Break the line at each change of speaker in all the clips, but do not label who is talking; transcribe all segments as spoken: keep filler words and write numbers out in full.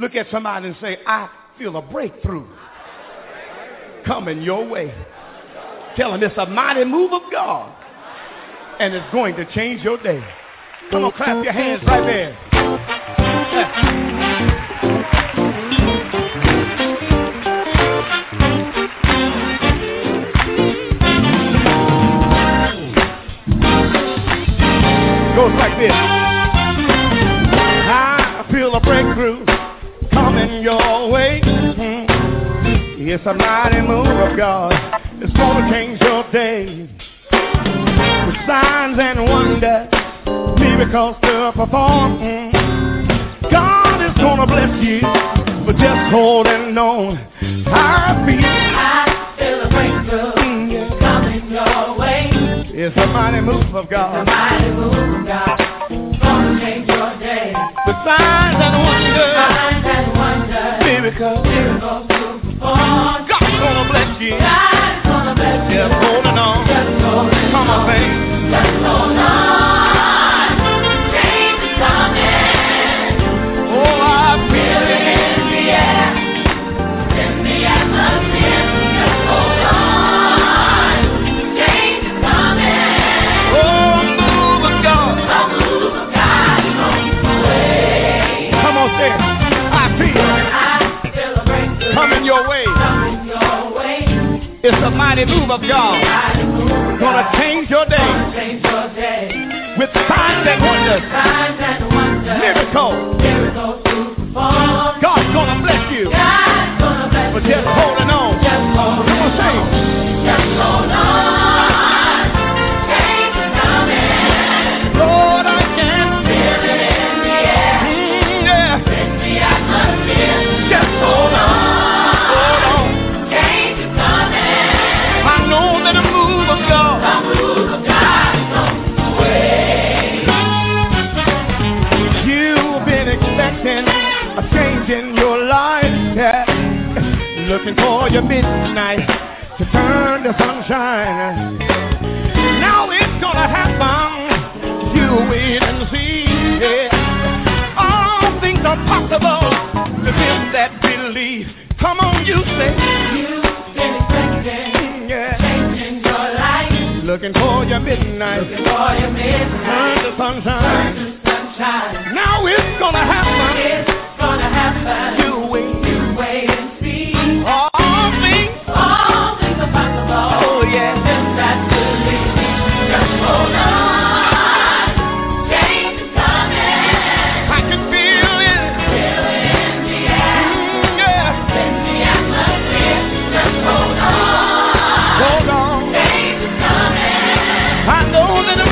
Look at somebody and say, I feel a breakthrough coming your way. Tell them it's a mighty move of God, and it's going to change your day. Come on, clap your hands right there. Goes like this. I feel a breakthrough coming your way. Mm-hmm. It's a mighty move of God. It's gonna change your day. With signs and wonders, miracles to perform. Mm-hmm. God is gonna bless you for just holding on. I feel,
I feel a breakthrough mm-hmm. coming your way.
It's a mighty move of God.
It's a mighty move of God. It's gonna change your day.
With signs and wonders,
signs and wonders,
miracles,
miracles to perform.
God's gonna bless you.
God's gonna bless you.
Just holding on.
Just holding
Come on, baby.
Just hold on. Change is coming.
Oh, I feel it
in the air, in the atmosphere. Just hold on. Change is coming.
Oh, a move of God.
A move of God is on the way.
Come on, say it. I feel.
I feel a breakthrough
coming your way.
Coming your way.
It's a mighty move of God.
Mighty move of
Gonna
God.
change your day.
Gonna change your day.
With signs and wonders.
Signs and wonders.
Miracles.
Miracles to perform.
God's gonna bless you.
God's gonna bless
But
you.
just holding on.
Just hold
Come on, say it.
Just hold on. Change is coming.
Lord, I can
Feel it in the air.
Mm, yeah.
In the atmosphere.
Just hold on. Hold on.
Change is coming.
I know that a move of God.
A move of God is on the way.
You've been expecting a change in your life, yeah. Looking for your midnight to turn to sunshine. Now it's gonna happen. You wait and see, yeah. All things are possible to them that believe. Come on, you say.
You've been expecting
Yeah.
change in your life.
Looking for your midnight
Looking for your midnight.
turn to sunshine.
Turn to sunshine.
Now it's gonna happen.
It's gonna happen.
You wait.
You wait and see.
All things.
All things are possible.
Oh, yeah.
Them that believe. Just hold on. Change is coming.
I can feel it.
Feel it in the air.
Mm, yeah.
In the atmosphere. Just hold on.
Hold on.
Change is coming.
I know that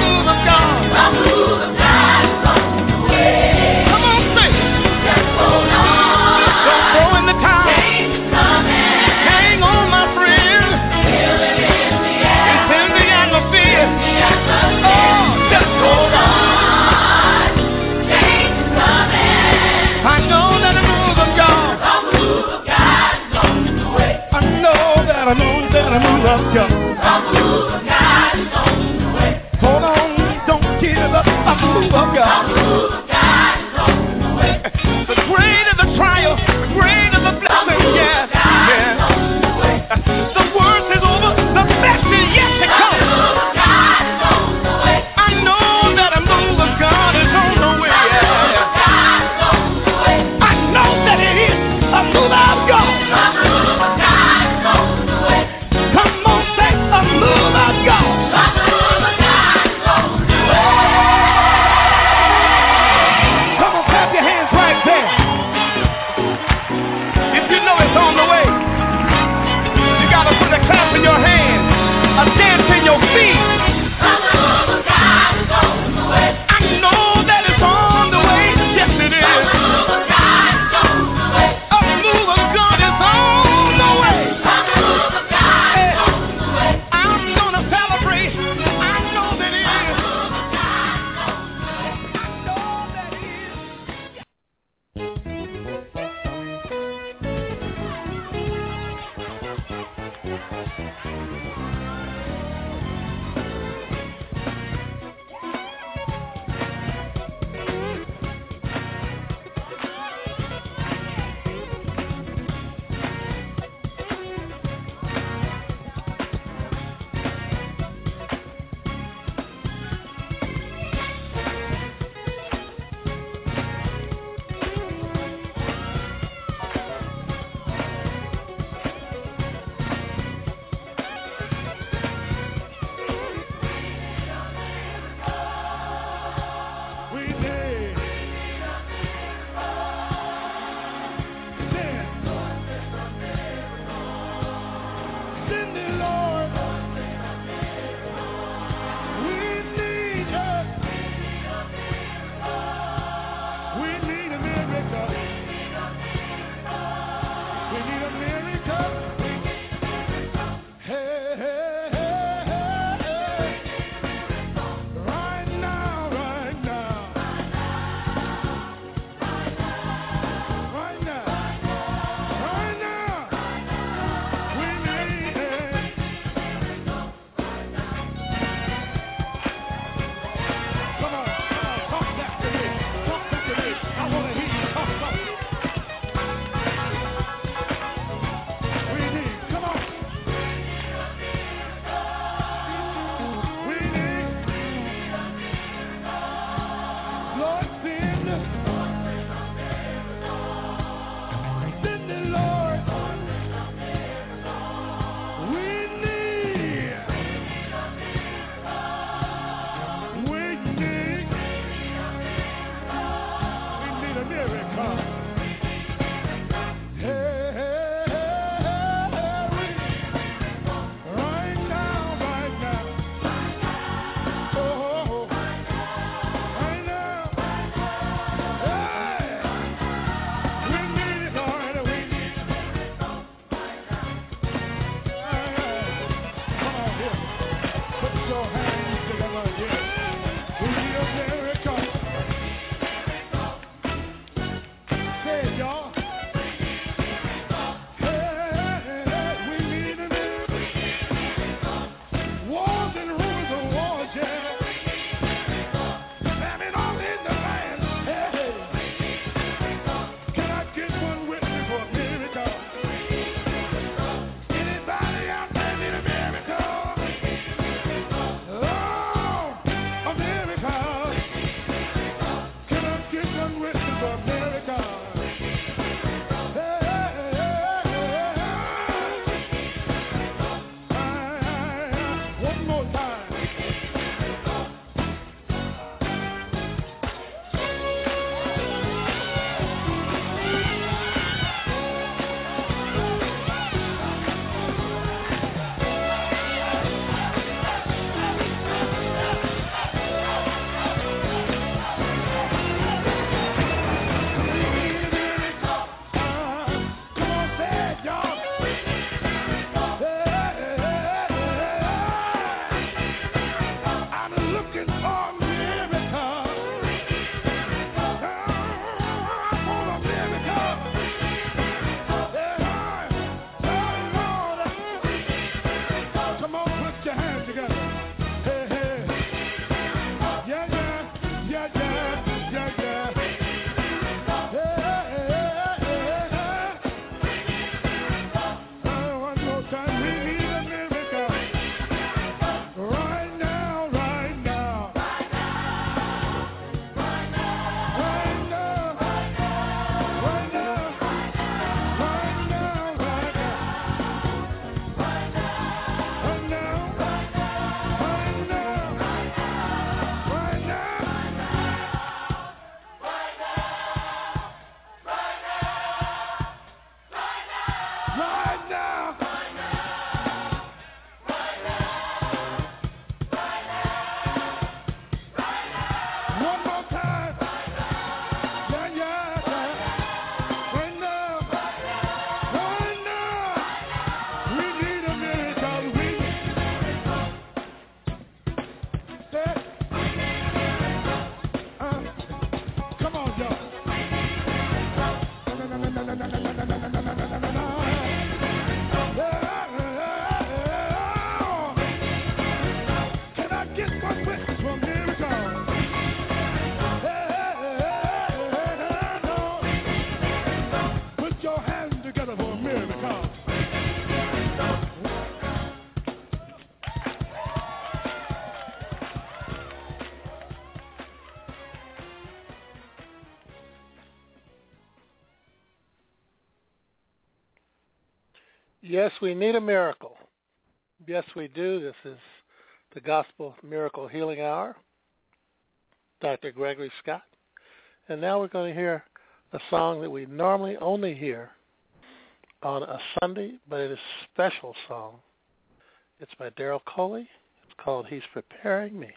Yes, we need a miracle. Yes, we do. This is the Gospel Miracle Healing Hour. Doctor Gregory Scott. And now we're going to hear a song that we normally only hear on a Sunday, but it is a special song. It's by Daryl Coley. It's called He's Preparing Me.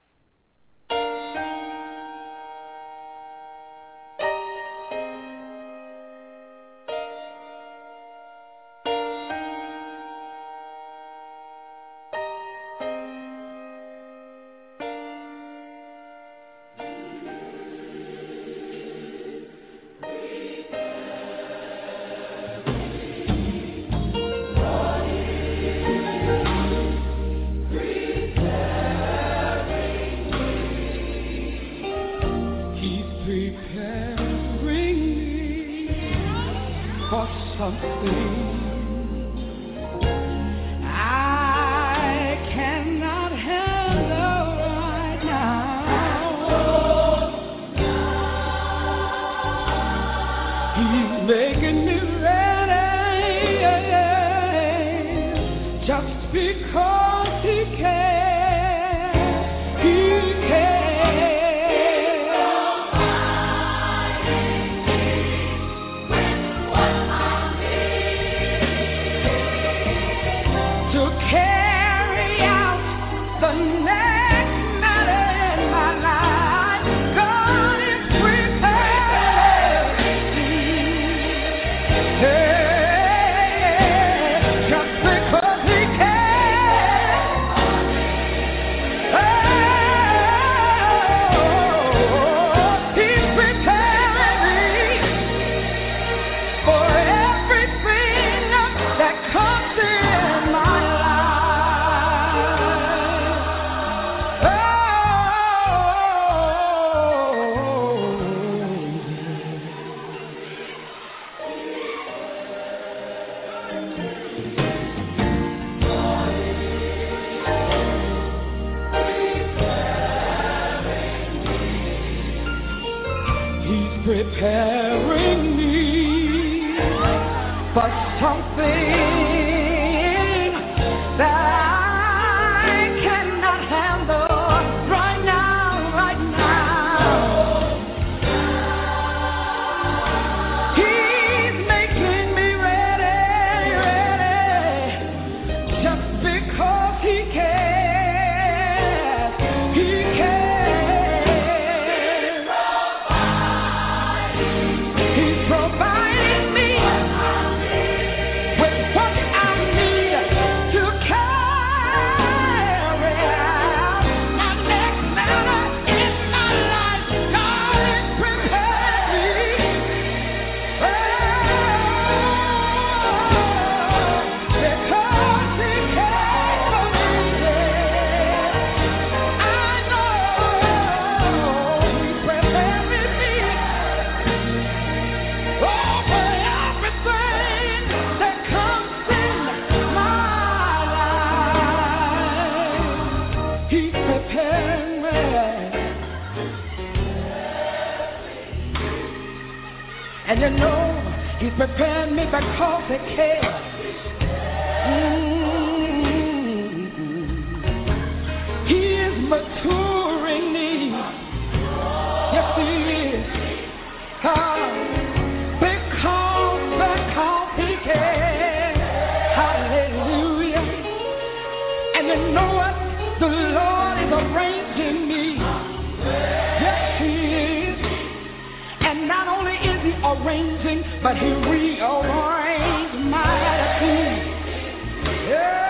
Preparing me for something that I cannot handle right now, right now. He's making me ready, ready, just because he cares, he cares. And you know, he's preparing me because he cares. Mm-hmm. He is maturing me. Yes, he is. Ah, because, because he cares. Hallelujah. And you know what? The Lord is arranging me. Yes, he is. And not only is he arranging, but he rearranged my attitude. Yeah.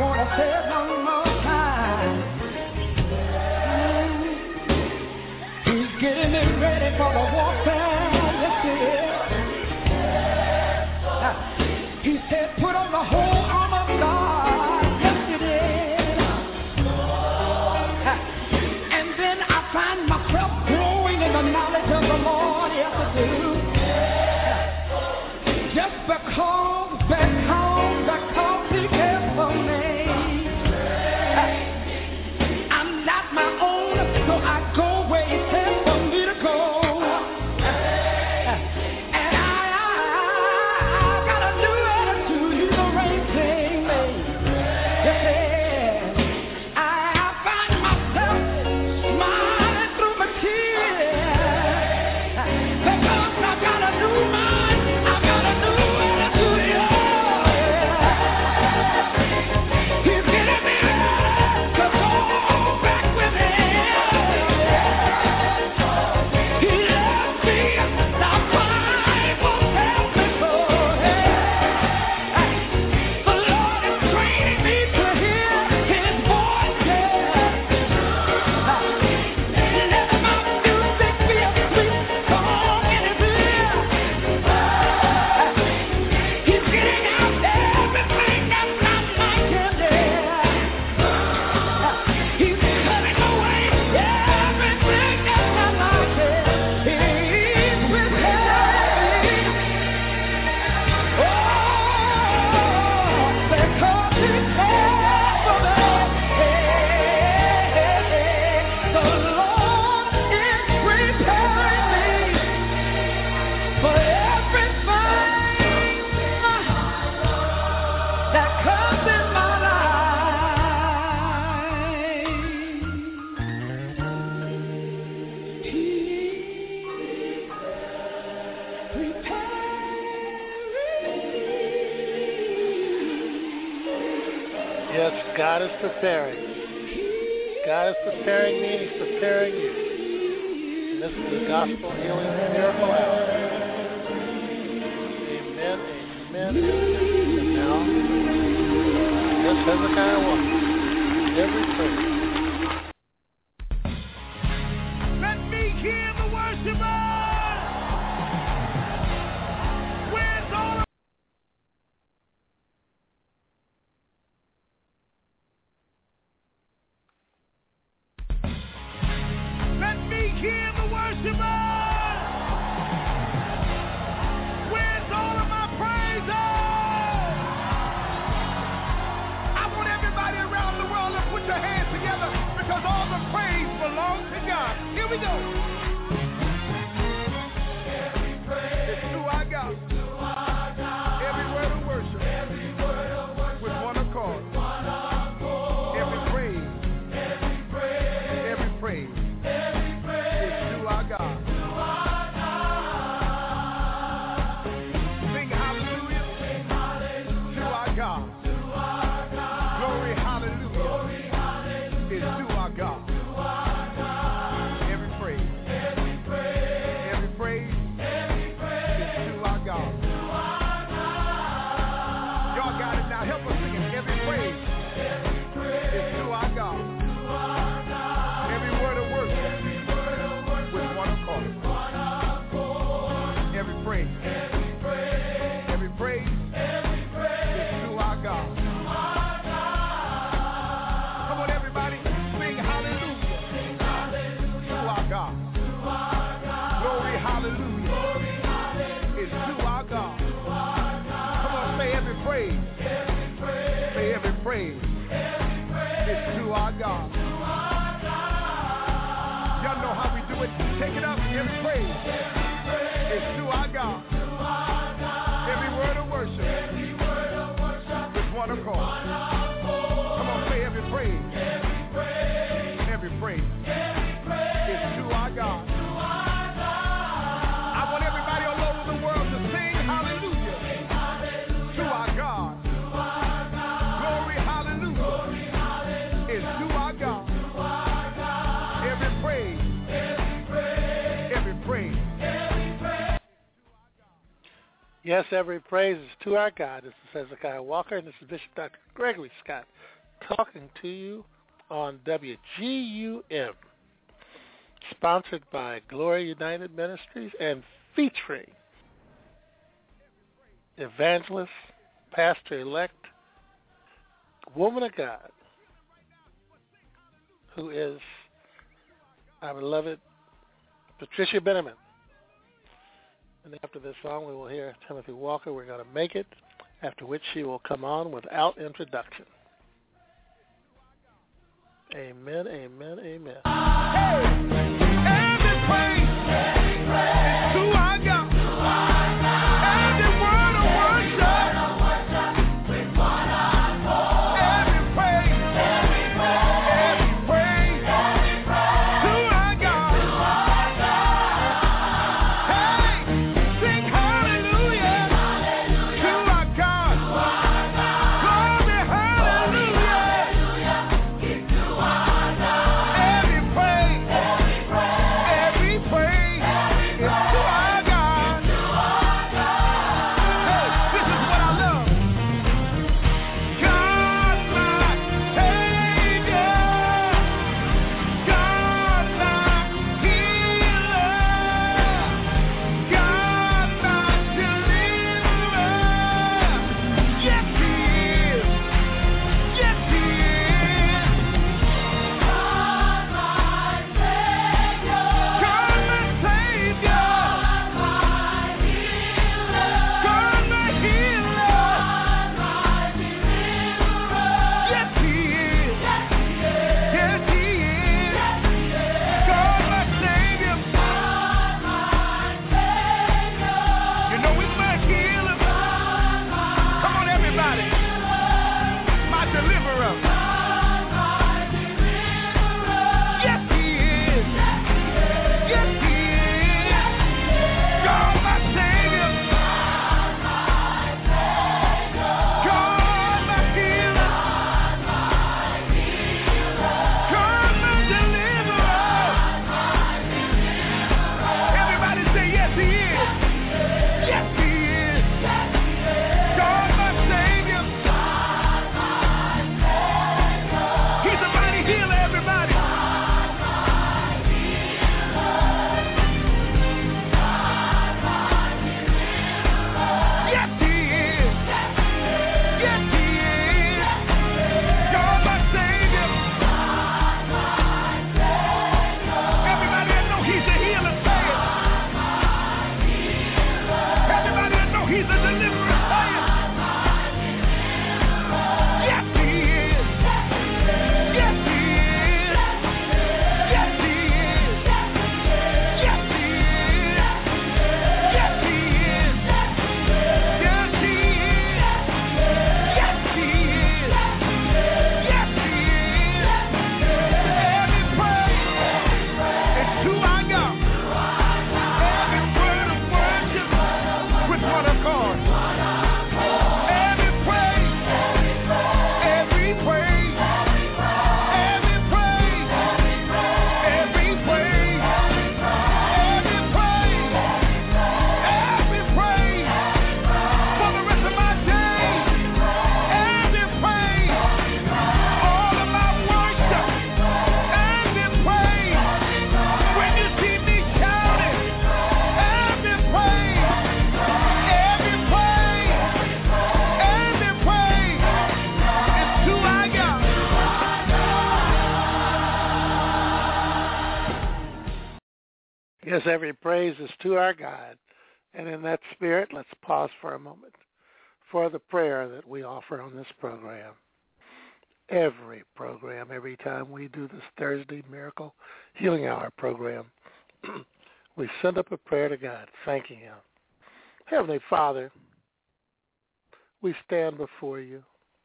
want to say it one more time. He's getting me ready for the warfare. Yes, he is. He said, put on the whole armor of God. Yes, he did. And then I find myself growing in the knowledge of the Lord. Yes, I do. Just because, because, because he cares for me. I'm not my own, so I go where he says for me to go. And I, I, I got a new attitude, he's arranging me. Yeah. I, I find myself smiling through my tears. Because I got a new mind, I got a new attitude, yeah. He's getting me ready to go back with him. He loves me, the Bible tells me so. The Lord is training me to hear his voice, yeah. Let my music be a sweet song in his ear. He's getting out everything that's not like him, yeah. He's cutting away everything that's not like him. He's preparing. Oh, because he cares for me. The Lord is preparing me for everything that comes in my life. He's preparing.
Yes, God is preparing. God is preparing me and he's preparing you. And this is the Gospel Healing Miracle Hour. Amen, amen, amen. And now, this Hezekiah Walker. Every prayer.
Let me hear the worshipers. Where's all of Let me hear the worshipers. Where's all of my praisers? I want everybody around the world to put your hands together because all the praise belongs to God. Here we go. It's who I got. Every word of worship. With one accord. Every praise. Every praise. It's who I got. Sing hallelujah. To our God. Glory hallelujah. It's to our God. Every praise. Every praise. It's to our God. Y'all got it now. Help us sing it. Every praise. It's to our God. Every word of worship. With one accord. Every praise. Every praise. It's to our God. Come on, everybody. Sing hallelujah. To our God. Glory hallelujah. It's to our God. Come on, say every praise. Say every praise. It's to our God. Y'all know how we do it. Take it up. Every praise. It's to our God. Every word of worship. With one accord. Come on, say every praise. Every praise. It's to our God. I want everybody all over the world to sing hallelujah. To our God. Glory hallelujah. It's to our God. Every praise. Every praise.
Yes, every praise is to our God. This is Hezekiah Walker, and this is Bishop Doctor Gregory Scott talking to you on W G U M, sponsored by Glory United Ministries and featuring evangelist, pastor-elect, woman of God, who is our beloved Patricia Benjamin. And after this song, we will hear Timothy Walker, We're Going to Make It, after which she will come on without introduction. Amen, amen, amen.
Hey, every praise, every praise is to our God. Every word of worship, with one accord. Every praise, every praise, every praise, every praise to our God. Hey, sing hallelujah, hallelujah to our God. Glory, hallelujah. Every praise, every praise, every praise is to our God. Hey, this is what I love. God, my Savior. God, my healer. God, my deliverer. Yes, He is. Yes, He is. God, my Savior. God, my Savior. God, my healer. God, my deliverer. Yes, He is. Yes, He is. God, my Savior. You know He's my healer. Come on, everybody. My deliverer. Yes, He is. Yes, He is. God, my Savior. God, my healer. God, my deliverer. Everybody say, yes, He is. Yes, He is. God, my Savior. He's a mighty healer, everybody. Yes, He is. Yes, He is. God, my Savior. Everybody that know He's a healer, say it. Everybody that know He's a deliverer, say it. Yes, He is. Yes, He is. Yes, He is. Yes, He is. Yes, He is. Yes, He is. Yes, He is. Yes, He is. Every praise is to our God. Every word of worship with one accord. Every praise, every praise, every praise, every praise, every praise, every praise for the rest of my days. Every praise, all of my worship. Every praise, when you see me shouting. Every praise, every praise, every praise is to our God.
Yes, every praise is to our God. And in that spirit, let's pause for a moment for the prayer that we offer on this program. Every program, every time we do this Thursday Miracle Healing Hour program, we send up a prayer to God, thanking Him. Heavenly Father, we stand before you,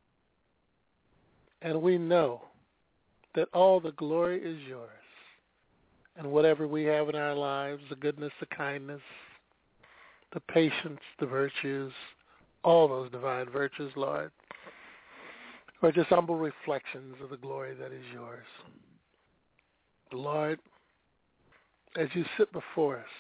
and we know that all the glory is yours. And whatever we have in our lives, the goodness, the kindness, the patience, the virtues, all those divine virtues, Lord, are just humble reflections of the glory that is yours. Lord, as you sit before us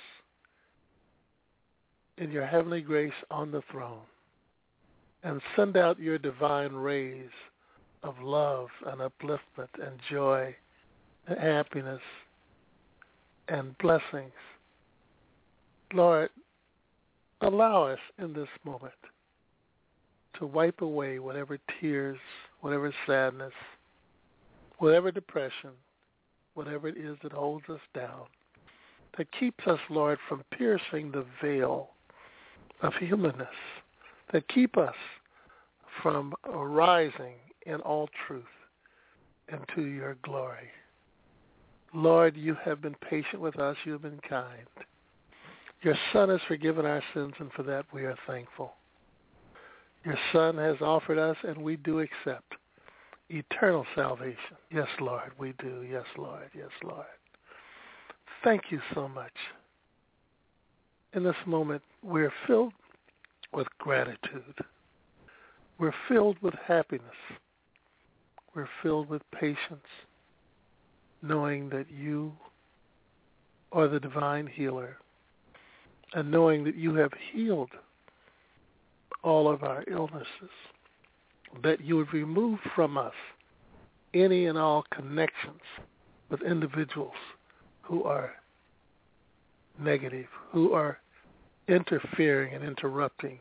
in your heavenly grace on the throne and send out your divine rays of love and upliftment and joy and happiness and blessings. Lord, allow us in this moment to wipe away whatever tears, whatever sadness, whatever depression, whatever it is that holds us down, that keeps us, Lord, from piercing the veil of humanness, that keep us from arising in all truth into your glory. Lord, you have been patient with us. You have been kind. Your Son has forgiven our sins, and for that we are thankful. Your Son has offered us, and we do accept, eternal salvation. Yes, Lord, we do. Yes, Lord. Yes, Lord. Thank you so much. In this moment, we're filled with gratitude. We're filled with happiness. We're filled with patience, knowing that you are the divine healer, and knowing that you have healed all of our illnesses, that you would remove from us any and all connections with individuals who are negative, who are interfering and interrupting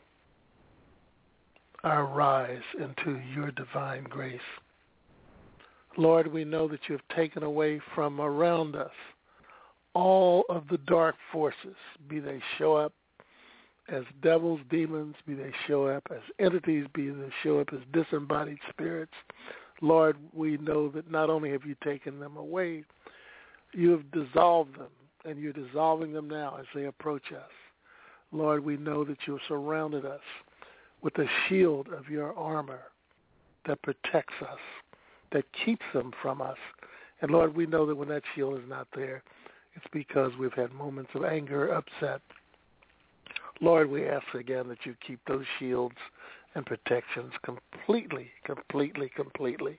our rise into your divine grace. Lord, we know that you have taken away from around us all of the dark forces, be they show up as devils, demons, be they show up as entities, be they show up as disembodied spirits. Lord, we know that not only have you taken them away, you have dissolved them, and you're dissolving them now as they approach us. Lord, we know that you have surrounded us with the shield of your armor that protects us, that keeps them from us. And Lord, we know that when that shield is not there, it's because we've had moments of anger, upset. Lord, we ask again that you keep those shields and protections completely, completely, completely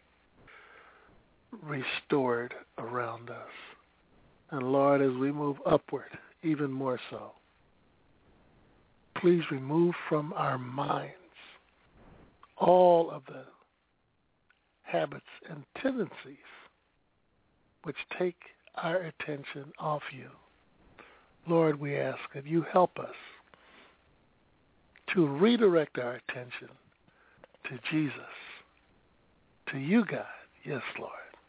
restored around us. And Lord, as we move upward, even more so, please remove from our minds all of the habits and tendencies which take our attention off you. Lord, we ask that you help us to redirect our attention to Jesus, to you, God. Yes, Lord.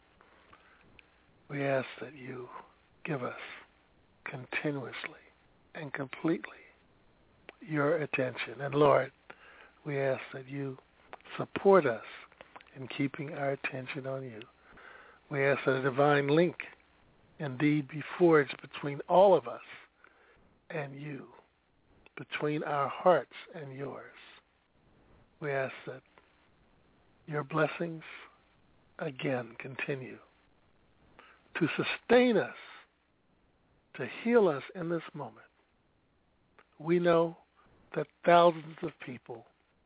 We ask that you give us continuously and completely your attention. And Lord, we ask that you support us in keeping our attention on you. We ask that a divine link indeed be forged between all of us and you, between our hearts and yours. We ask that your blessings again continue to sustain us, to heal us in this moment. We know that thousands of people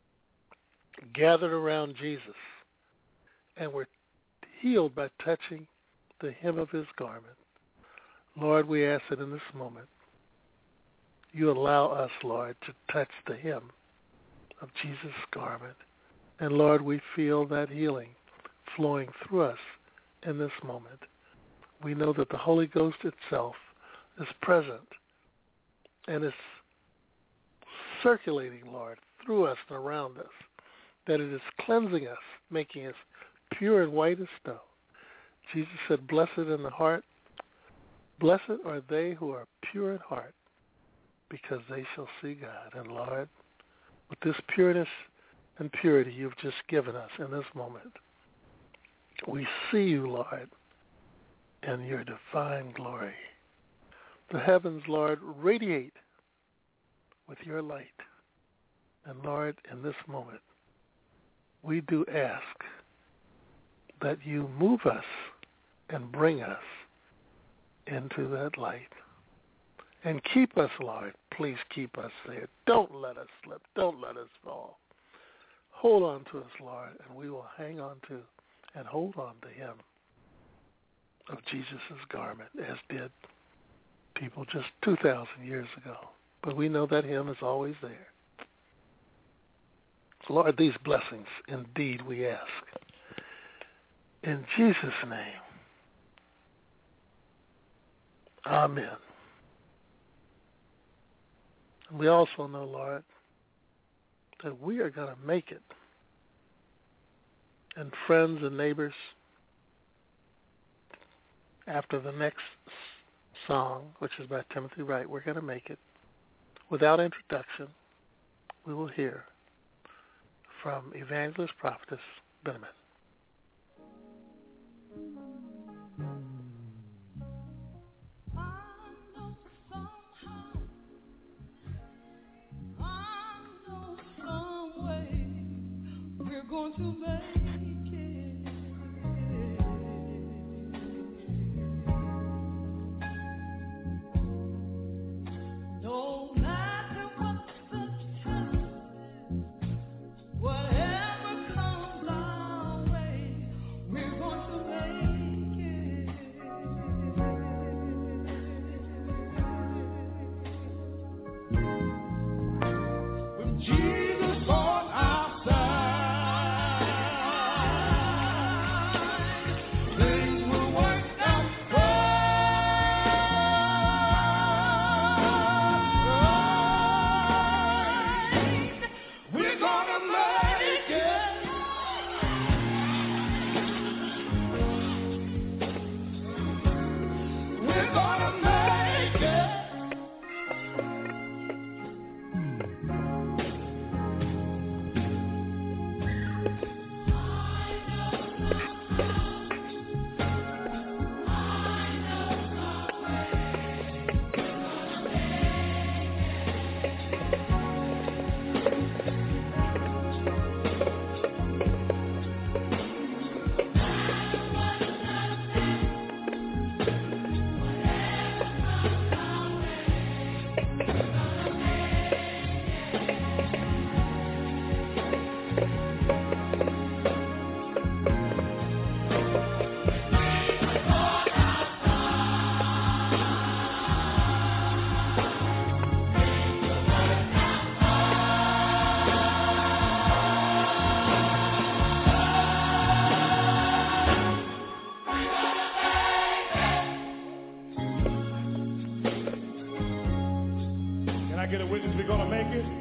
gathered around Jesus and were healed by touching the hem of his garment. Lord, we ask that in this moment you allow us, Lord, to touch the hem of Jesus' garment. And Lord, we feel that healing flowing through us in this moment. We know that the Holy Ghost itself is present and is circulating, Lord, through us and around us, that it is cleansing us, making us pure and white as snow. Jesus said, blessed in the heart, blessed are they who are pure in heart, because they shall see God. And Lord, with this pureness and purity you've just given us in this moment, we see you, Lord, in your divine glory. The heavens, Lord, radiate with your light. And Lord, in this moment, we do ask that you move us and bring us into that light. And keep us, Lord. Please keep us there. Don't let us slip. Don't let us fall. Hold on to us, Lord, and we will hang on to and hold on to him of Jesus' garment, as did people just two thousand years ago. But we know that him is always there. Lord, these blessings indeed we ask In Jesus' name, amen. And we also know, Lord, that we are going to make it. And friends and neighbors, after the next song, which is by Timothy Wright, we're going to make it. Without introduction, we will hear from Evangelist Prophetess Benjamin.
Going to make it. No matter what the time, whatever comes our way, we're going to make it. With Jesus on our side.
Get a witness, we're gonna make it.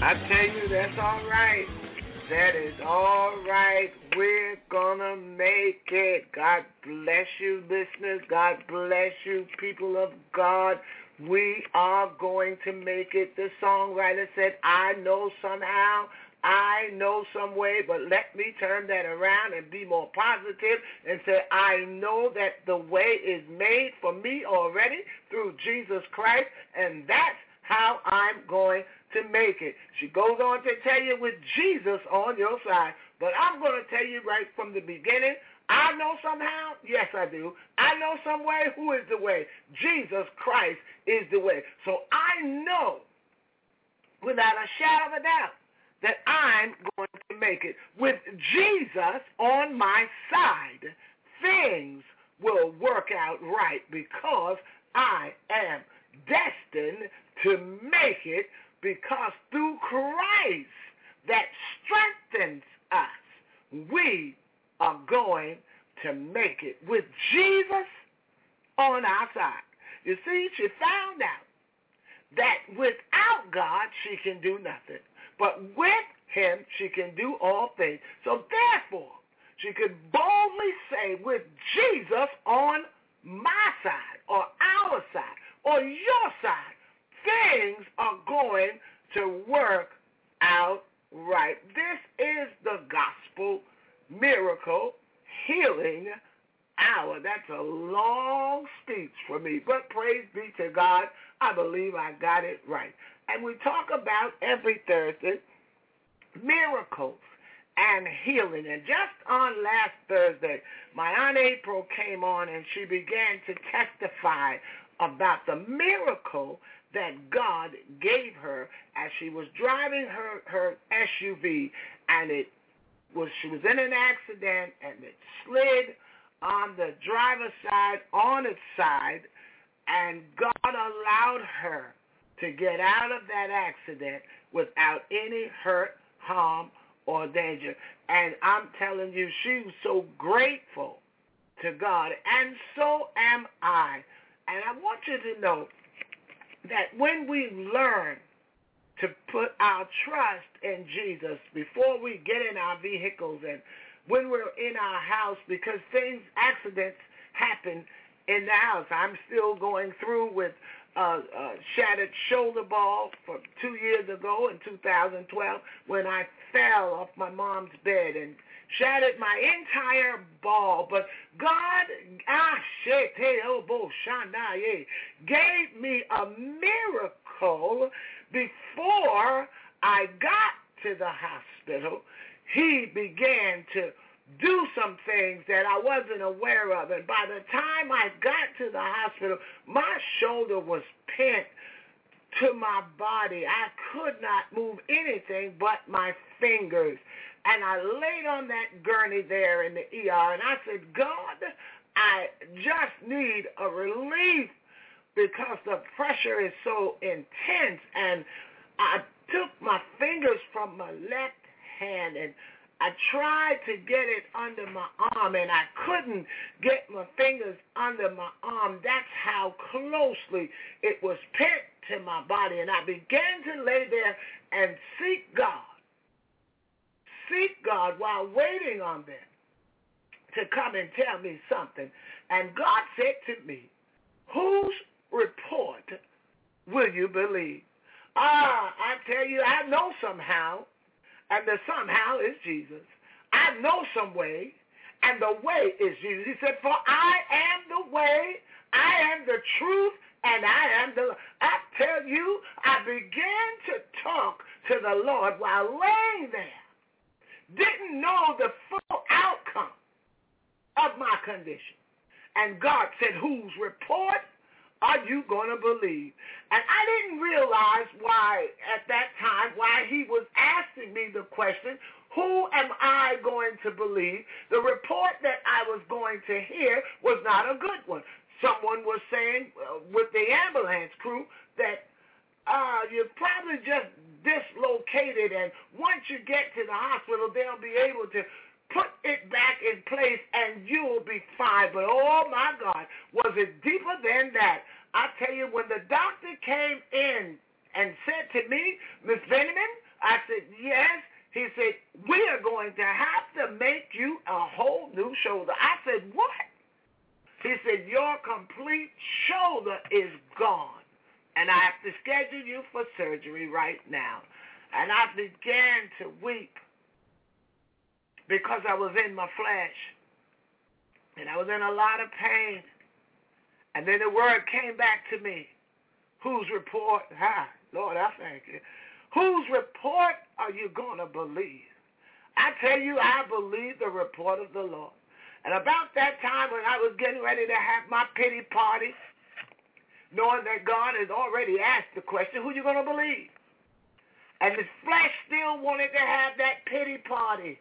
I tell you, that's all right. That is all right. We're gonna make it. God bless you, listeners. God bless you, people of God. We are going to make it. The songwriter said, I know somehow, I know some way, but let me turn that around and be more positive and say, I know that the way is made for me already through Jesus Christ, and that's how I'm going to make it. She goes on to tell you with Jesus on your side, but I'm going to tell you right from the beginning, I know somehow, yes I do. I know some way. Who is the way? Jesus Christ is the way. So I know without a shadow of a doubt that I'm going to make it. With Jesus on my side, things will work out right because I am destined to make it, because through Christ that strengthens us, we are going to make it. With Jesus on our side. You see, she found out that without God she can do nothing, but with him she can do all things. So therefore, she could boldly say, with Jesus on my side, or our side, or your side, things are going to work out right. This is the gospel miracle healing hour. That's a long speech for me, but praise be to God, I believe I got it right. And we talk about every Thursday miracles and healing. And just on last Thursday, my Aunt April came on and she began to testify about the miracle that God gave her as she was driving her, her S U V, and it was she was in an accident and it slid on the driver's side, on its side, and God allowed her to get out of that accident without any hurt, harm, or danger. And I'm telling you, she was so grateful to God, and so am I. And I want you to know that when we learn to put our trust in Jesus before we get in our vehicles and when we're in our house, because things, accidents happen in the house. I'm still going through with uh, uh, shattered shoulder ball from two years ago in two thousand twelve when I fell off my mom's bed and shattered my entire ball. But God, ah, gave me a miracle before I got to the hospital. He began to do some things that I wasn't aware of. And by the time I got to the hospital, my shoulder was pinned to my body. I could not move anything but my fingers. And I laid on that gurney there in the E R, and I said, God, I just need a relief because the pressure is so intense. And I took my fingers from my left hand and I tried to get it under my arm, and I couldn't get my fingers under my arm. That's how closely it was pinned to my body. And I began to lay there and seek God. Seek God while waiting on them to come and tell me something. And God said to me, whose report will you believe? Ah, I tell you, I know somehow, and the somehow is Jesus. I know some way, and the way is Jesus. He said, for I am the way, I am the truth, and I am the... I tell you, I began to talk to the Lord while laying there. Didn't know the full outcome of my condition. And God said, whose report are you going to believe? And I didn't realize why, at that time, why he was asking me the question, who am I going to believe? The report that I was going to hear was not a good one. Someone was saying uh, with the ambulance crew that uh, you're probably just dislocated, and once you get to the hospital, they'll be able to put it back in place and you'll be fine. But oh my God, was it deeper than that? I tell you, when the doctor came in and said to me, Miss Veneman, I said, yes. He said, we are going to have to make you a whole new shoulder. I said, what? He said, your complete shoulder is gone, and I have to schedule you for surgery right now. And I began to weep because I was in my flesh, and I was in a lot of pain. And then the word came back to me. Whose report? Ha, Lord, I thank you. Whose report are you going to believe? I tell you, I believe the report of the Lord. And about that time when I was getting ready to have my pity party, knowing that God has already asked the question, who are you going to believe? And the flesh still wanted to have that pity party.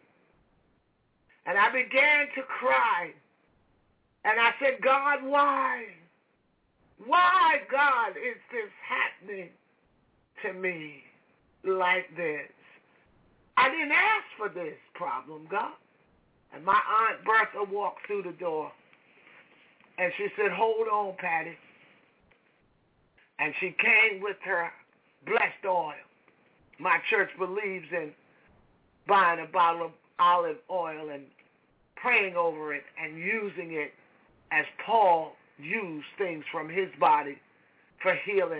And I began to cry. And I said, God, why? Why, God, is this happening to me like this? I didn't ask for this problem, God. And my Aunt Bertha walked through the door. And she said, hold on, Patty. And she came with her blessed oil. My church believes in buying a bottle of olive oil and praying over it and using it as Paul used things from his body for healing.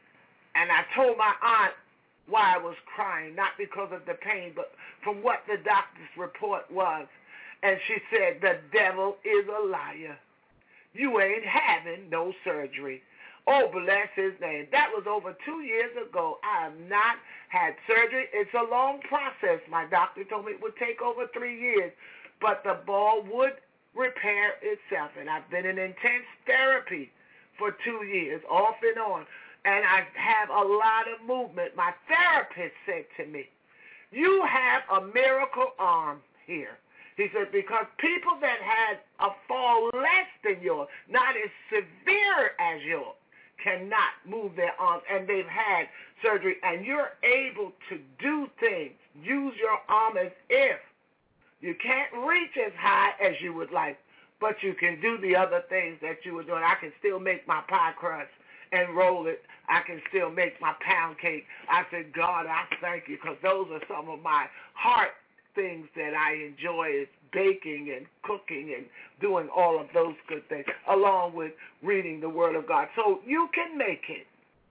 And I told my aunt why I was crying, not because of the pain, but from what the doctor's report was. And she said, the devil is a liar. You ain't having no surgery. Oh, bless his name. That was over two years ago. I have not had surgery. It's a long process. My doctor told me it would take over three years, but the ball would repair itself. And I've been in intense therapy for two years, off and on. And I have a lot of movement. My therapist said to me, you have a miracle arm here. He said, because people that had a fall less than yours, not as severe as yours, cannot move their arms, and they've had surgery, and you're able to do things, use your arm as if you can't reach as high as you would like, but you can do the other things that you were doing. I can still make my pie crust and roll it. I can still make my pound cake. I said, God, I thank you, because those are some of my heart things that I enjoy, is baking and cooking and doing all of those good things, along with reading the Word of God. So you can make it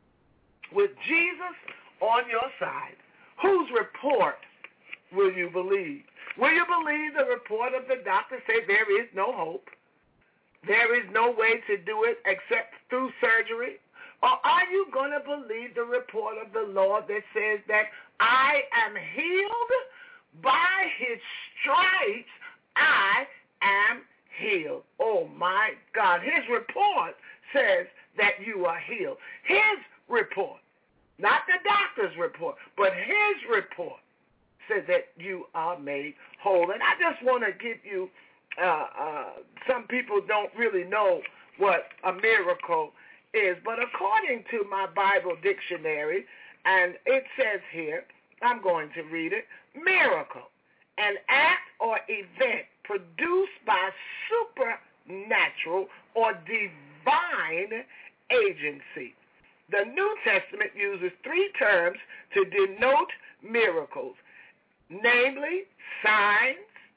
with Jesus on your side. Whose report will you believe? Will you believe the report of the doctor say there is no hope? There is no way to do it except through surgery? Or are you going to believe the report of the Lord that says that I am healed? By his stripes, I am healed. Oh, my God. His report says that you are healed. His report, not the doctor's report, but his report says that you are made whole. And I just want to give you, uh, uh, some people don't really know what a miracle is, but according to my Bible dictionary, and it says here, I'm going to read it, miracle, an act or event produced by supernatural or divine agency. The New Testament uses three terms to denote miracles, namely signs,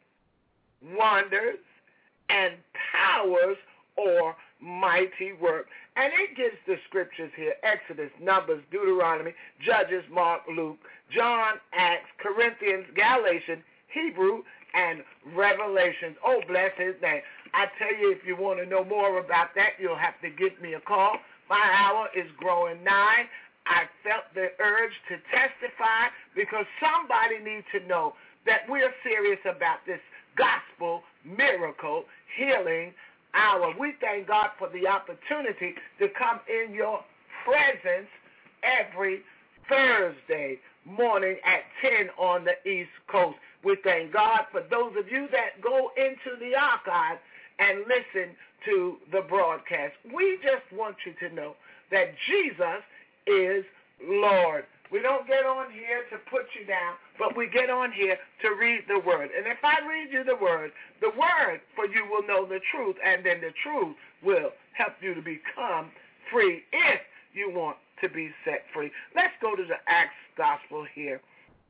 wonders, and powers or mighty work. And it gives the scriptures here, Exodus, Numbers, Deuteronomy, Judges, Mark, Luke, John, Acts, Corinthians, Galatians, Hebrew, and Revelations. Oh, bless his name. I tell you, if you want to know more about that, you'll have to give me a call. My hour is growing nigh. I felt the urge to testify because somebody needs to know that we're serious about this gospel miracle healing hour. We thank God for the opportunity to come in your presence every Thursday morning at ten on the East Coast. We thank God for those of you that go into the archive and listen to the broadcast. We just want you to know that Jesus is Lord. We don't get on here to put you down, but we get on here to read the Word. And if I read you the Word, the Word for you will know the truth, and then the truth will help you to become free if you want to be set free. Let's go to the Acts Gospel here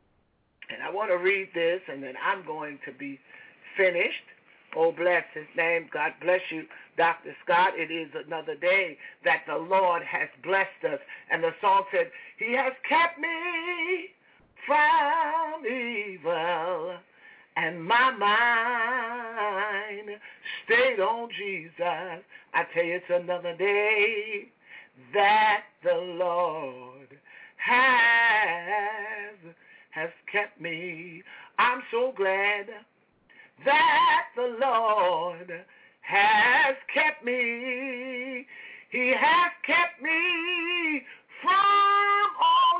And I want to read this, and then I'm going to be finished. Oh, bless his name. God bless you, Doctor Scott. It is another day that the Lord has blessed us. And the song said, he has kept me from evil, and my mind stayed on Jesus. I tell you, it's another day that the Lord has, has kept me. I'm so glad that the Lord has kept me. He has kept me from all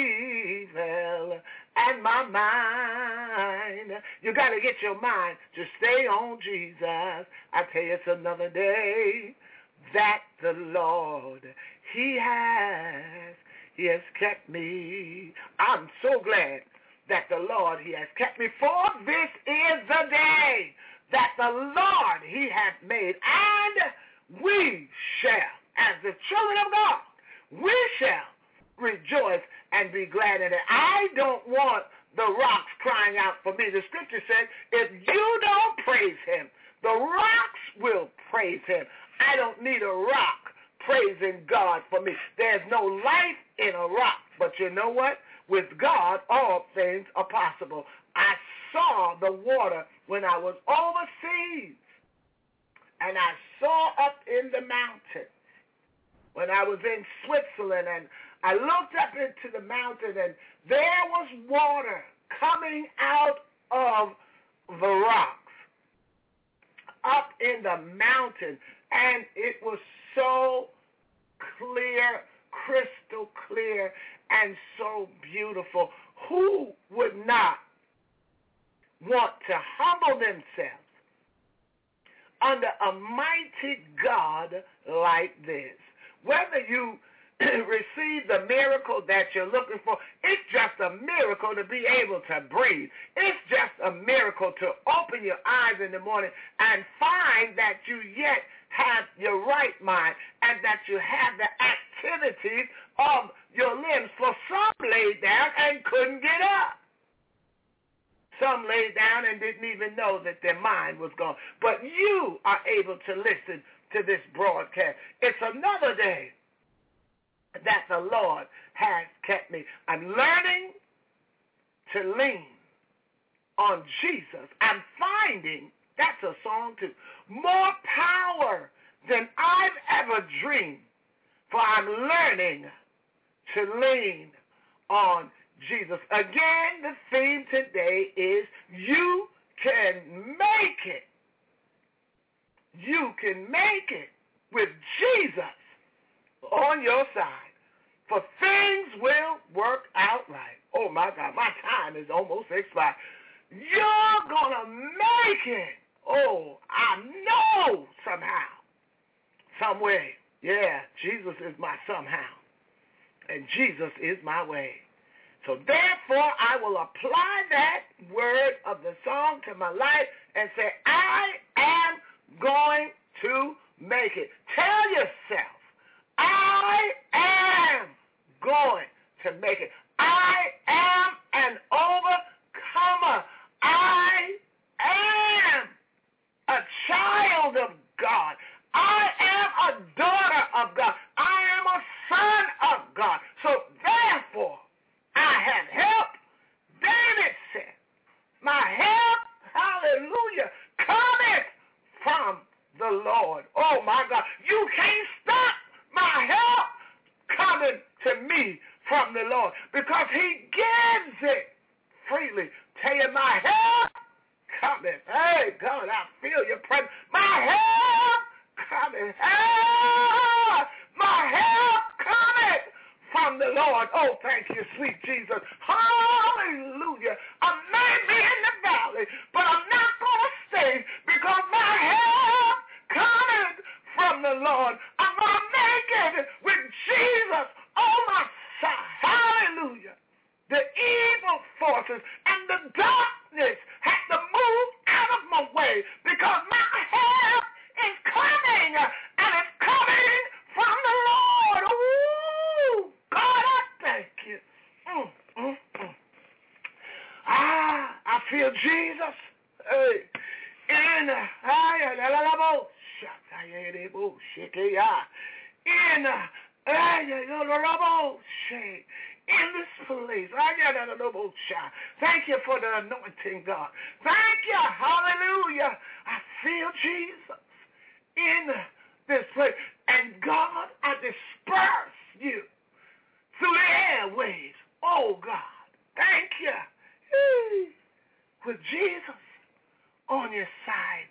evil, and my mind, you got to get your mind to stay on Jesus. I tell you, it's another day that the Lord, he has, he has kept me. I'm so glad that the Lord, he has kept me, for this is the day that the Lord, he hath made, and we shall, as the children of God, we shall rejoice and be glad in it. I don't want the rocks crying out for me. The scripture says, if you don't praise him, the rocks will praise him. I don't need a rock praising God for me. There's no life in a rock, but you know what? With God, all things are possible. I saw the water when I was overseas, and I saw up in the mountain when I was in Switzerland, and I looked up into the mountain, and there was water coming out of the rocks up in the mountain, and it was so clear, crystal clear, and so beautiful. Who would not want to humble themselves under a mighty God like this? Whether you receive the miracle that you're looking for, it's just a miracle to be able to breathe. It's just a miracle to open your eyes in the morning and find that you yet have your right mind and that you have the activities of your limbs. For some laid down and couldn't get up. Some laid down and didn't even know that their mind was gone. But you are able to listen to this broadcast. It's another day that the Lord has kept me. I'm learning to lean on Jesus. I'm finding, that's a song too, more power than I've ever dreamed. For I'm learning to lean on Jesus. Again, the theme today is you can make it. You can make it with Jesus on your side. For things will work out right. Oh, my God, my time is almost expired. You're going to make it. Oh, I know somehow, some way. Yeah, Jesus is my somehow, and Jesus is my way. So therefore, I will apply that word of the song to my life and say, I am going to make it. Tell yourself, I am going to make it. I am an overcomer. I am a child of God. I am a daughter of God. I am a son of God. So therefore, I have help. David said, my help, hallelujah, cometh from the Lord. Oh, my God. You can't stop my help coming to me from the Lord because he gives it freely. Tell you, my help coming. Hey, God, I feel your presence. My help coming. Help! My help coming from the Lord. Oh, thank you, sweet Jesus. Hallelujah. I may be in the valley, but I'm not going to stay because my help coming from the Lord. I'm going to make it with Jesus on my side. Hallelujah. The evil forces and the darkness have to move out of my way because my help is coming, and it's coming from the Lord. Ooh, God, I thank you. Mm, mm, mm. I feel Jesus. Hey. In in in this place. Thank you for the anointing, God. Thank you. Hallelujah. I feel Jesus in this place. And God, I disperse you through the airways. Oh, God. Thank you. With Jesus on your side,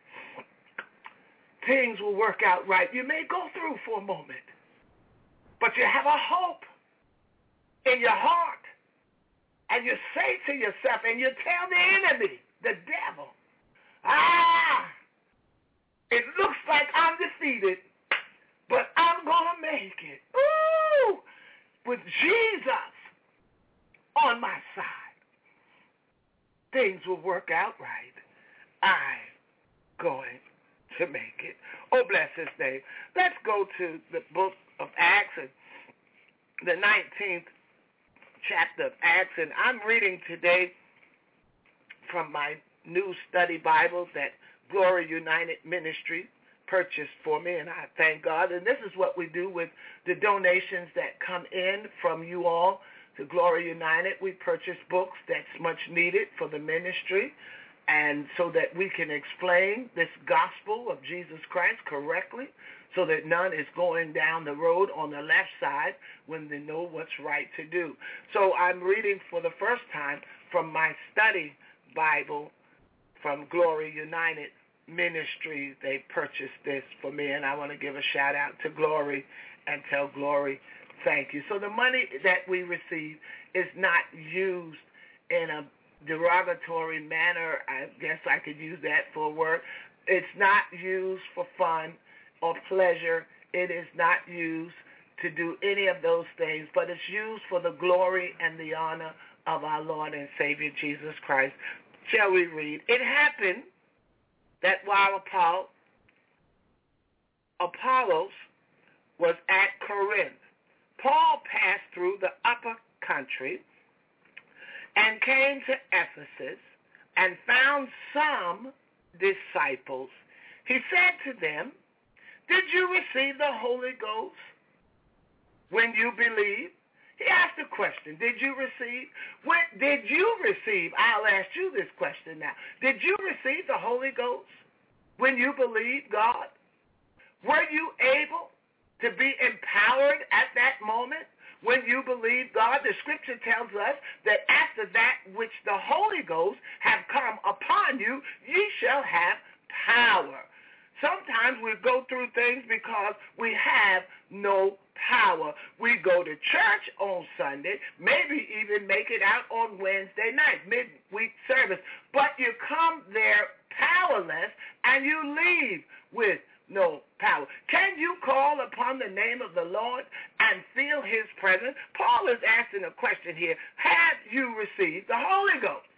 things will work out right. You may go through for a moment, but you have a hope in your heart, and you say to yourself, and you tell the enemy, the devil, ah, it looks like I'm defeated, but I'm going to make it. Ooh, with Jesus on my side, things will work out right. I'm going to make it. Oh, bless his name. Let's go to the book of Acts, and the nineteenth chapter of Acts, and I'm reading today from my new study Bible that Glory United Ministry purchased for me, and I thank God. And this is what we do with the donations that come in from you all to Glory United. We purchase books that's much needed for the ministry, and so that we can explain this gospel of Jesus Christ correctly, so that none is going down the road on the left side when they know what's right to do. So I'm reading for the first time from my study Bible from Glory United Ministry. They purchased this for me, and I want to give a shout out to Glory and tell Glory thank you. So the money that we receive is not used in a derogatory manner. I guess I could use that for a word. It's not used for fun or pleasure. It is not used to do any of those things, but it's used for the glory and the honor of our Lord and Savior Jesus Christ. Shall we read? It happened that while Paul, Apollos was at Corinth, Paul passed through the upper country and came to Ephesus and found some disciples. He said to them, did you receive the Holy Ghost when you believed? He asked a question. Did you receive? When, did you receive? I'll ask you this question now. Did you receive the Holy Ghost when you believed God? Were you able to be empowered at that moment when you believe God? The scripture tells us that after that which the Holy Ghost have come upon you, ye shall have power. Sometimes we go through things because we have no power. We go to church on Sunday, maybe even make it out on Wednesday night, midweek service, but you come there powerless and you leave with no power. Can you call upon the name of the Lord and feel his presence? Paul is asking a question here. Have you received the Holy Ghost?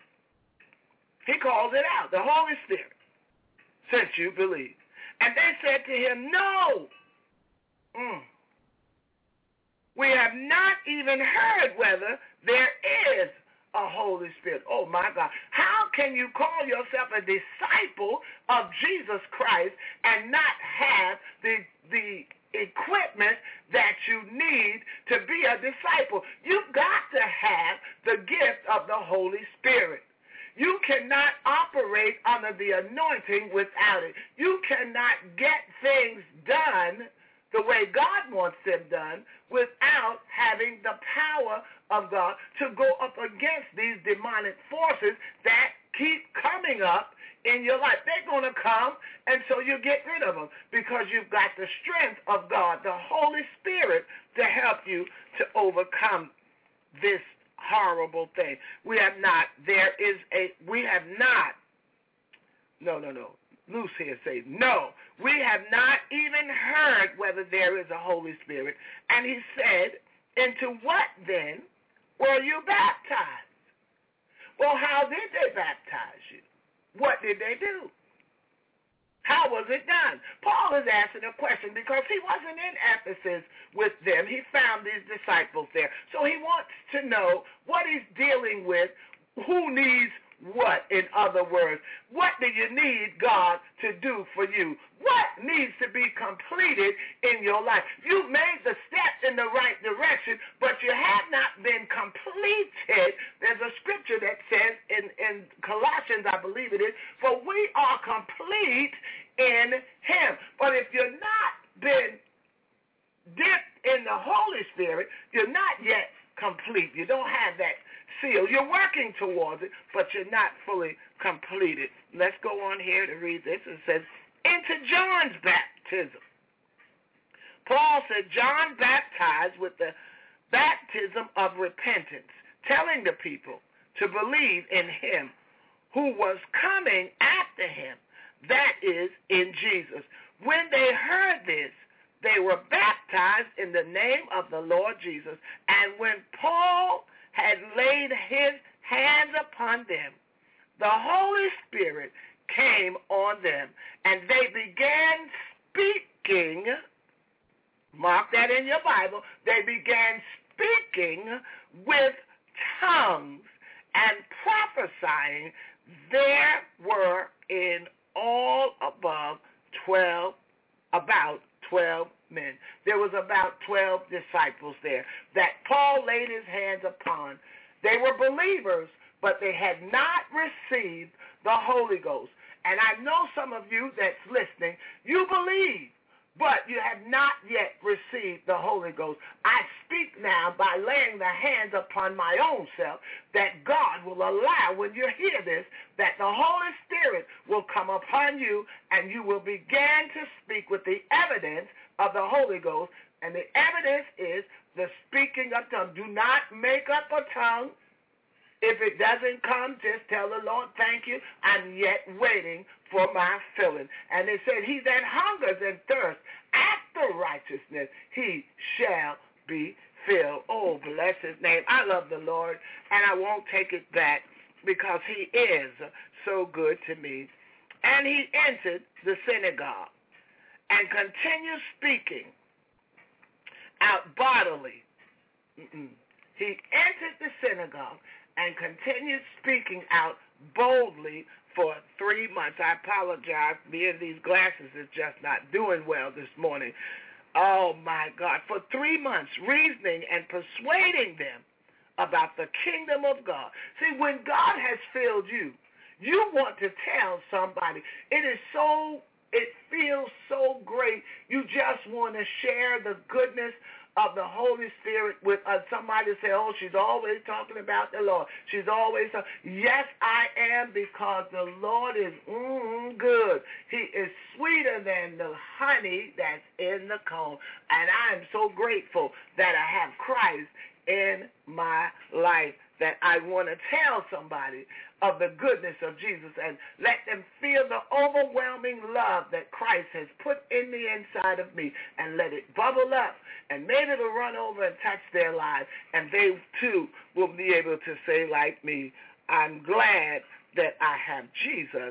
He calls it out, the Holy Spirit, since you believe. And they said to him, no. Mm. We have not even heard whether there is a Holy Spirit. Oh, my God. How can you call yourself a disciple of Jesus Christ and not have the, the equipment that you need to be a disciple? You've got to have the gift of the Holy Spirit. You cannot operate under the anointing without it. You cannot get things done the way God wants them done without having the power of God to go up against these demonic forces that keep coming up in your life. They're going to come, and so you get rid of them because you've got the strength of God, the Holy Spirit, to help you to overcome this horrible thing. We have not, there is a, we have not, no, no, no, Luce here say, no, we have not even heard whether there is a Holy Spirit. And he said, into what then were you baptized? Well, how did they baptize you? What did they do? How was it done? Paul is asking a question because he wasn't in Ephesus with them. He found these disciples there. So he wants to know what he's dealing with, who needs what, in other words? What do you need God to do for you? What needs to be completed in your life? You've made the steps in the right direction, but you have not been completed. There's a scripture that says in, in Colossians, I believe it is, for we are complete in him. But if you're not been dipped in the Holy Spirit, you're not yet complete. You don't have that seal. You're working towards it, but you're not fully completed. Let's go on here to read this. It says, into John's baptism. Paul said John baptized with the baptism of repentance, telling the people to believe in him who was coming after him, that is, in Jesus. When they heard this, they were baptized in the name of the Lord Jesus. And when Paul had laid his hands upon them, the Holy Spirit came on them, and they began speaking. Mark that in your Bible. They began speaking with tongues and prophesying. There were in all above twelve, about twelve men. There was about twelve disciples there that Paul laid his hands upon. They were believers, but they had not received the Holy Ghost. And I know some of you that's listening, you believe, but you have not yet received the Holy Ghost. I speak now by laying the hands upon my own self that God will allow, when you hear this, that the Holy Spirit will come upon you and you will begin to speak with the evidence of the Holy Ghost. And the evidence is the speaking of tongues. Do not make up a tongue. If it doesn't come, just tell the Lord, thank you, I'm yet waiting for my filling. And it said, he that hungers and thirsts after righteousness, he shall be filled. Oh, bless his name. I love the Lord, and I won't take it back because he is so good to me. And he entered the synagogue and continued speaking out bodily. Mm-mm. He entered the synagogue and continued speaking out boldly for three months. I apologize. Me and these glasses is just not doing well this morning. Oh, my God. For three months, reasoning and persuading them about the kingdom of God. See, when God has filled you, you want to tell somebody. It is so, it feels so great. You just want to share the goodness of the Holy Spirit with uh, somebody say, oh, she's always talking about the Lord. She's always talking. Yes, I am, because the Lord is mm, good. He is sweeter than the honey that's in the comb. And I am so grateful that I have Christ in my life, that I want to tell somebody of the goodness of Jesus and let them feel the overwhelming love that Christ has put in the inside of me, and let it bubble up, and maybe it'll run over and touch their lives, and they too will be able to say like me, I'm glad that I have Jesus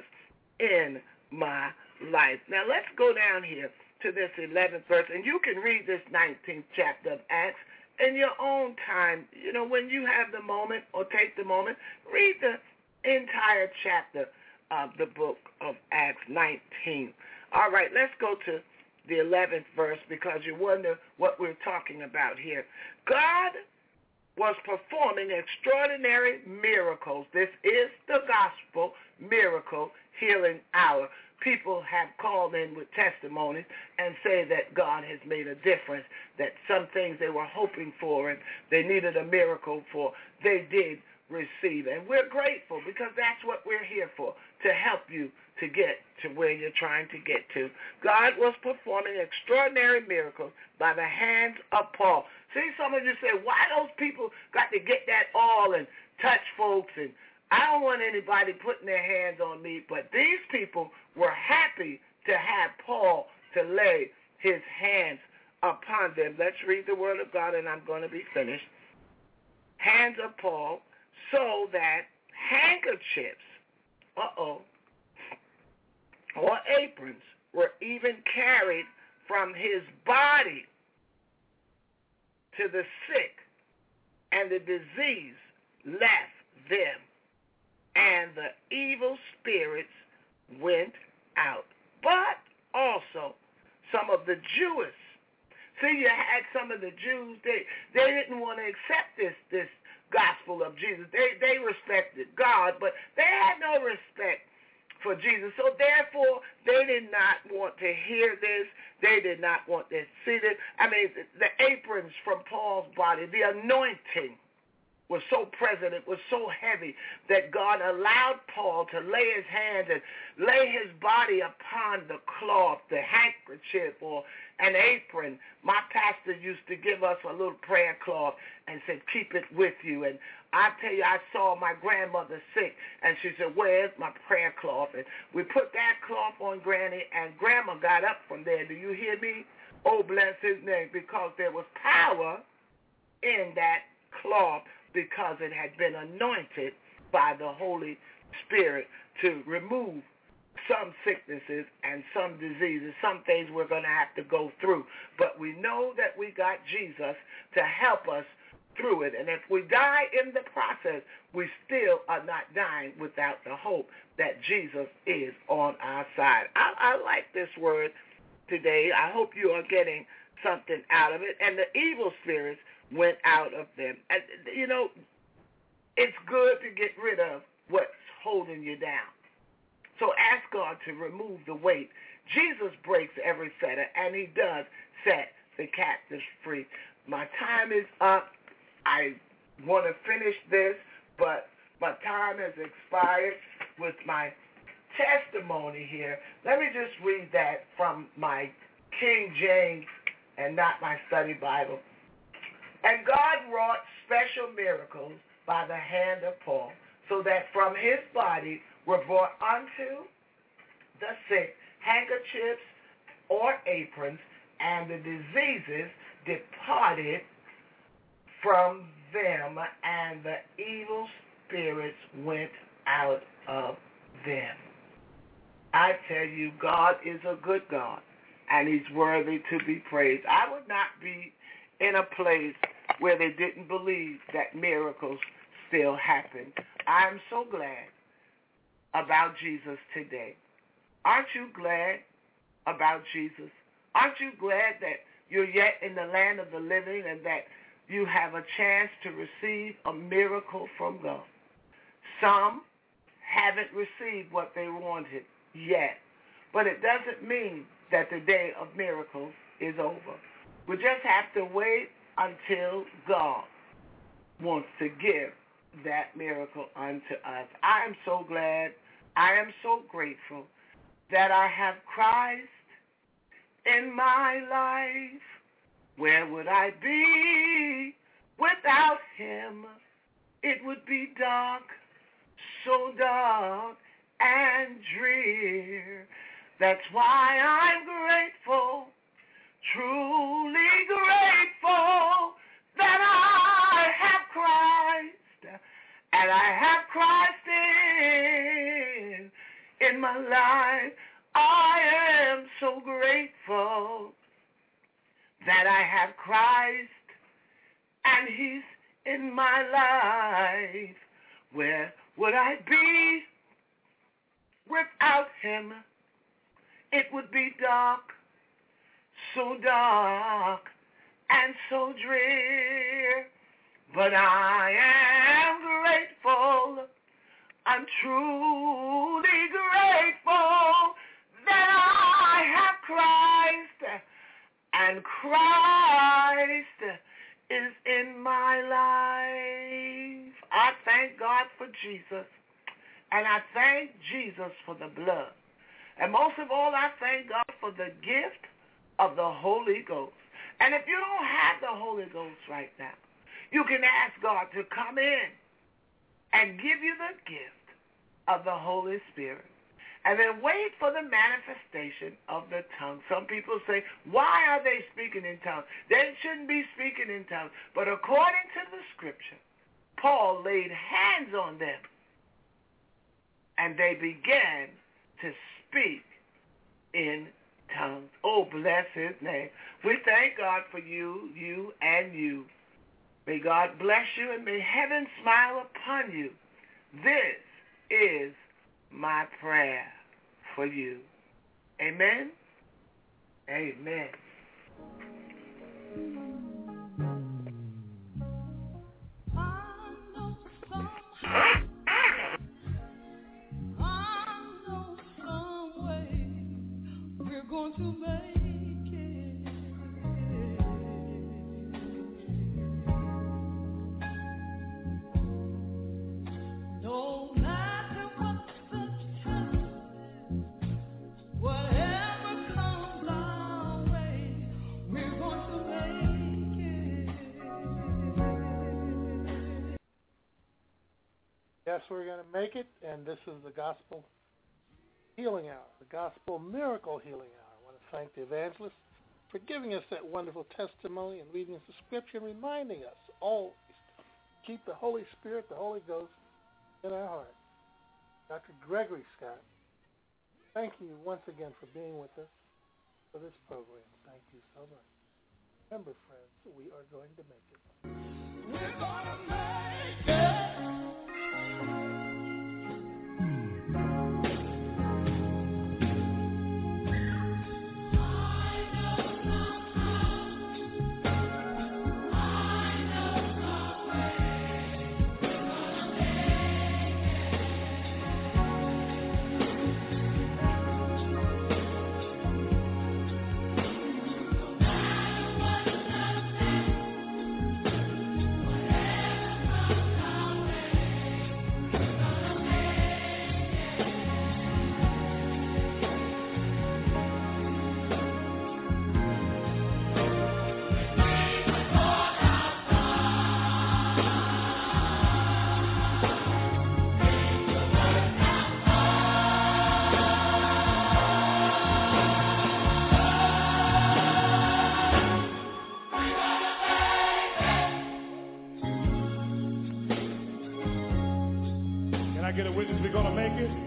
in my life. Now let's go down here to this eleventh verse, and you can read this nineteenth chapter of Acts in your own time. You know, when you have the moment or take the moment, read the entire chapter of the book of Acts nineteen. All right, let's go to the eleventh verse, because you wonder what we're talking about here. God was performing extraordinary miracles. This is the gospel miracle healing hour. People have called in with testimonies and say that God has made a difference, that some things they were hoping for and they needed a miracle for, they did receive. And we're grateful, because that's what we're here for, to help you to get to where you're trying to get to. God was performing extraordinary miracles by the hands of Paul. See, some of you say, why those people got to get that all and touch folks? And I don't want anybody putting their hands on me, but these people were happy to have Paul to lay his hands upon them. Let's read the word of God, and I'm going to be finished. Hands of Paul, so that handkerchiefs, uh-oh, or aprons were even carried from his body to the sick, and the disease left them, and the evil spirits went out. But also some of the Jewish. See, you had some of the Jews, they, they didn't want to accept this, this gospel of Jesus. They, they respected God, but they had no respect for Jesus. So therefore, they did not want to hear this. They did not want to see this. I mean, the, the aprons from Paul's body, the anointing was so present, it was so heavy that God allowed Paul to lay his hands and lay his body upon the cloth, the handkerchief, or an apron. My pastor used to give us a little prayer cloth and said, keep it with you. And I tell you, I saw my grandmother sick, and she said, where's my prayer cloth? And we put that cloth on Granny, and Grandma got up from there. Do you hear me? Oh, bless his name, because there was power in that cloth, because it had been anointed by the Holy Spirit to remove some sicknesses and some diseases, some things we're going to have to go through. But we know that we got Jesus to help us through it. And if we die in the process, we still are not dying without the hope that Jesus is on our side. I, I like this word today. I hope you are getting something out of it. And the evil spirits went out of them. And, you know, it's good to get rid of what's holding you down. So ask God to remove the weight. Jesus breaks every fetter, and he does set the captives free. My time is up. I want to finish this, but my time has expired with my testimony here. Let me just read that from my King James and not my study Bible. And God wrought special miracles by the hand of Paul, so that from his body were brought unto the sick handkerchiefs or aprons, and the diseases departed from them, and the evil spirits went out of them. I tell you, God is a good God, and he's worthy to be praised. I would not be in a place where they didn't believe that miracles still happen. I'm so glad about Jesus today. Aren't you glad about Jesus? Aren't you glad that you're yet in the land of the living and that you have a chance to receive a miracle from God? Some haven't received what they wanted yet, but it doesn't mean that the day of miracles is over. We just have to wait until God wants to give that miracle unto us. I am so glad, I am so grateful that I have Christ in my life. Where would I be without him? It would be dark, so dark and drear. That's why I'm grateful, truly grateful that I have Christ, and I have Christ in, in my life. I am so grateful that I have Christ, and he's in my life. Where would I be without him? It would be dark, so dark and so drear. But I am grateful, I'm truly grateful that I have Christ, and Christ is in my life. I thank God for Jesus, and I thank Jesus for the blood. And most of all, I thank God for the gift of the Holy Ghost. And if you don't have the Holy Ghost right now, you can ask God to come in and give you the gift of the Holy Spirit. And then wait for the manifestation of the tongue. Some people say, why are they speaking in tongues? They shouldn't be speaking in tongues. But according to the scripture, Paul laid hands on them, and they began to speak in tongues. Oh, bless his name. We thank God for you, you, and you. May God bless you, and may heaven smile upon you. This is my prayer for you. Amen? Amen.
Going to make it. No matter what the time, whatever comes our way, we're going to make it.
Yes, we're going to make it, and this is the Gospel Healing Hour, the Gospel Miracle Healing Hour. I want to thank the evangelist for giving us that wonderful testimony and reading us the scripture and reminding us always to keep the Holy Spirit, the Holy Ghost in our heart. Doctor Gregory Scott, thank you once again for being with us for this program. Thank you so much. Remember, friends, we are going to make it.
We're going to make it.
Get a witness, we're going to make it.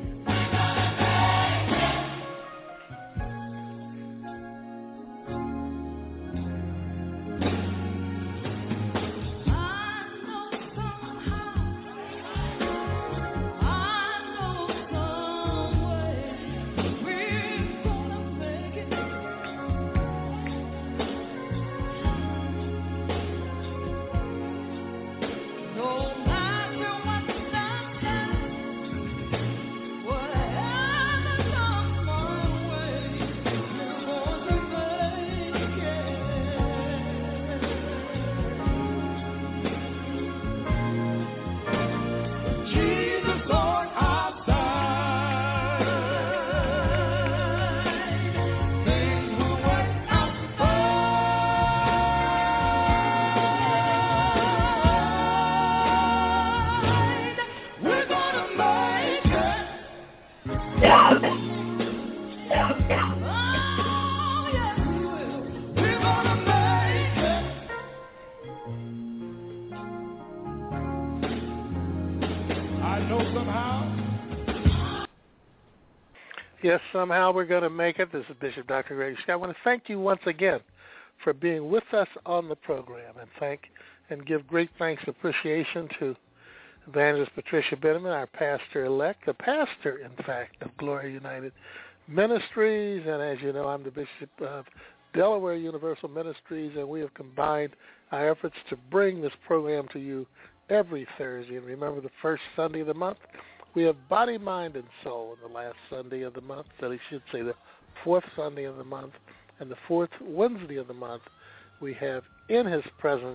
Yes, somehow we're going to make it. This is Bishop Doctor Gregory Scott. I want to thank you once again for being with us on the program, and thank and give great thanks and appreciation to Evangelist Patricia Benjamin, our pastor-elect, the pastor, in fact, of Glory United Ministries. And as you know, I'm the Bishop of Delaware Universal Ministries, and we have combined our efforts to bring this program to you every Thursday. And remember, the first Sunday of the month, we have Body, Mind, and Soul on the last Sunday of the month, that I should say the fourth Sunday of the month, and the fourth Wednesday of the month, we have In His Presence,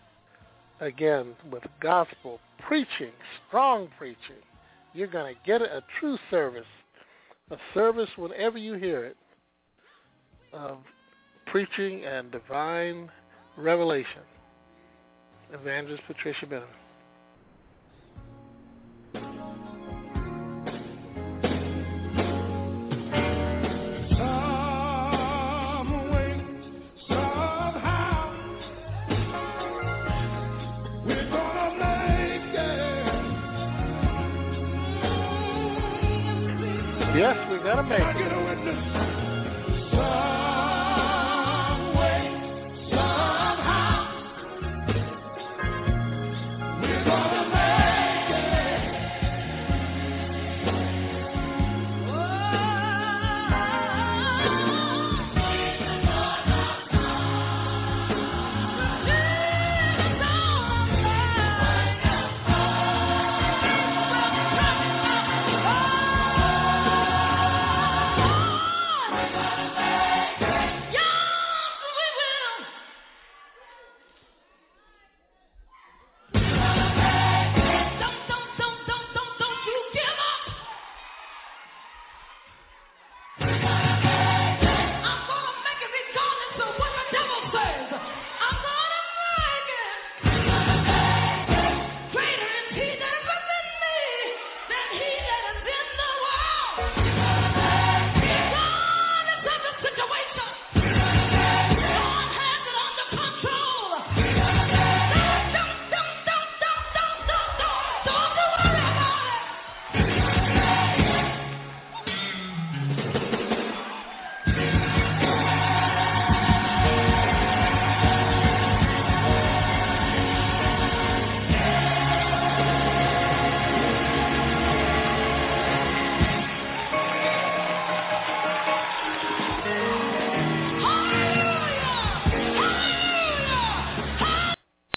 again, with gospel preaching, strong preaching. You're going to get a true service, a service whenever you hear it, of preaching and divine revelation. Evangelist Patricia Benjamin. Yes, we're going to make it.